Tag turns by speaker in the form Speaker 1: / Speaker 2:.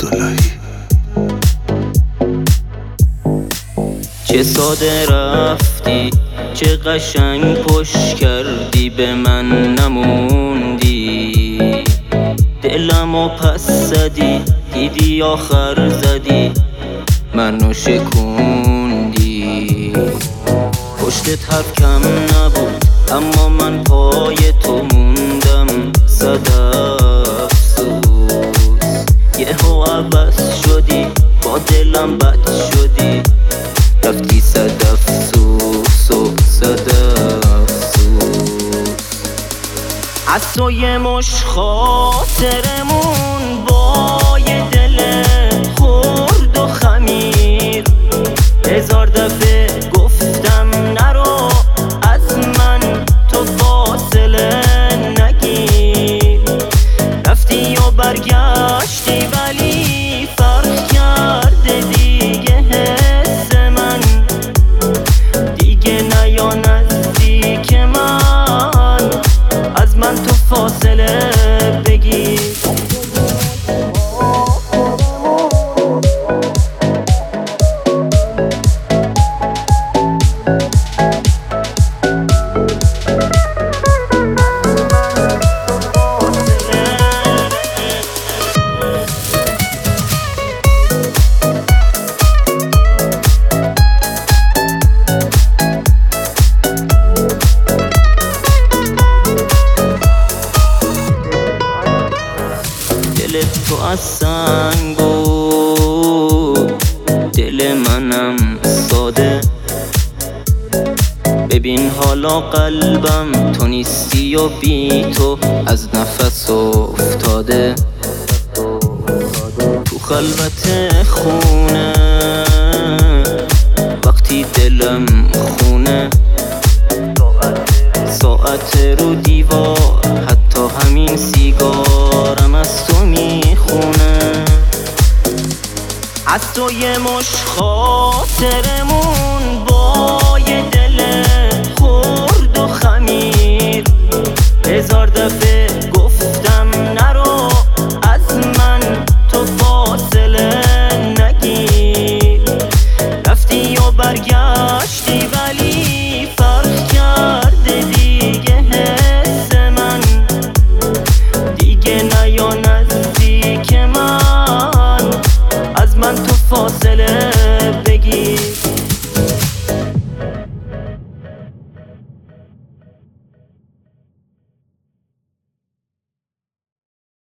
Speaker 1: عبداللهی.
Speaker 2: چه ساده رفتی، چه قشنگ پشت کردی، به من نموندی. دلمو پس زدی، دیدی آخر زدی، منو شکوندی. پشتت حرف کم نبود اما من پای تو موندم. صد افسوس یهو عوض شدی، با دلم بد شدی، رفتی. صد افسوس و صد افسوس. از تو یه مش خاطرمون با یه دل خورد و خمیر. هزار دفعه گفتم نرو از من، تو فاصله نگیر. رفتی و برگشتی ولی فرق کرده دیگه حس من. دیگه نیا نزدیک من، از من تو فاصله بگیر. دل تو از سنگ بود، دل منم ساده. ببین حالا قلبم تو نیستی و بی تو از نفس افتاده. تو خلوت خونه وقتی دلم خونه، ساعت رو دیوار حتی همین سیگارم از تو میخونه. از تو یه مش خاطرمون